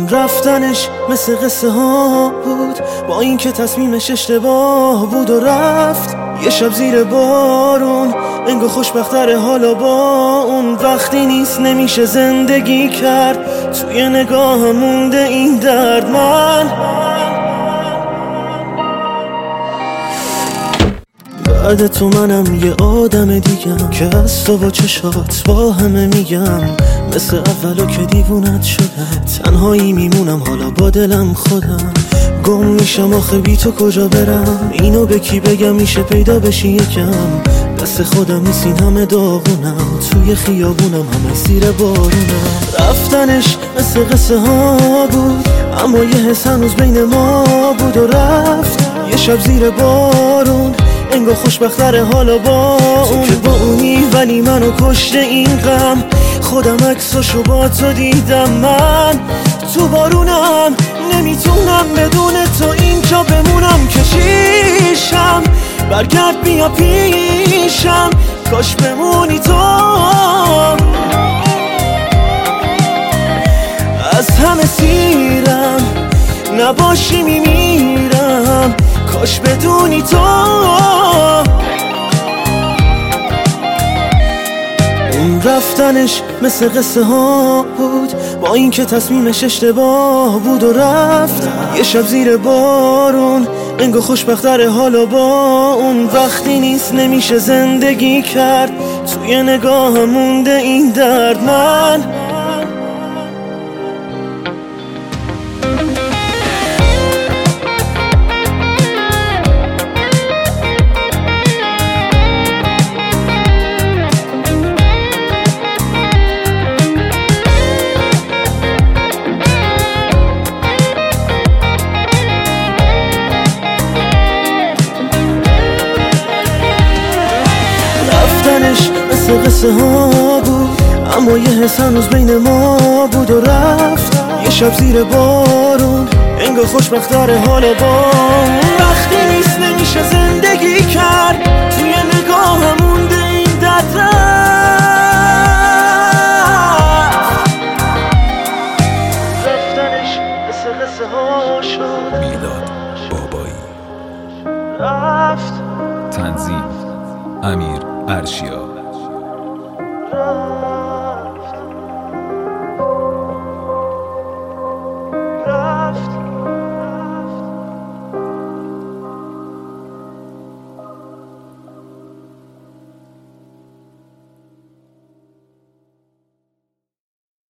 رفتنش مثل قصه ها بود، با اینکه تصمیمش اشتباه بود و رفت. یه شب زیر بارون انگار خوشبختره حالا با اون. وقتی نیست نمیشه زندگی کرد، توی نگاهم مونده این درد. من بعد تو منم یه آدم دیگم که از تو با چشات با همه میگم. مثل اولو که دیوونت شدم، تنهایی میمونم حالا با دلم خودم. گم میشم آخه بی تو کجا برم، اینو به کی بگم میشه پیدا بشی یکم. دست خودم نیست این همه داغونم، توی خیابونم همه زیر بارونم. رفتنش مثل قصه ها بود، اما یه حس هنوز بین ما بود و رفت. یه شب زیر بارون انگار خوشبختره حالا با اون. تو که با اونی ولی منو کشته این غم، خودم عکساشو با تو دیدم. من تو بارونم نمیتونم بدون تو اینجا بمونم. که چیشم برگرد بیا پیشم، کاش بمونی تو. از همه سیرم نباشی میمیرم، کاش بدونی تو. اون رفتنش مثل قصه ها بود، با اینکه تصمیمش اشتباه بود و رفت. یه شب زیر بارون انگار خوشبختره حالا با اون. وقتی نیست نمیشه زندگی کرد، توی نگاهم مونده این درد. من مثل قصه ها بود، اما یه حس هنوز بین ما بود و رفت. یه شب زیر بارون انگار خوشبختره حالا با. وقتی نیست نمیشه زندگی کرد، توی نگاهم مونده این درد. رفتنش مثل قصه ها شد. میلاد بابایی. رفت. تنظیم امیر ارشیا.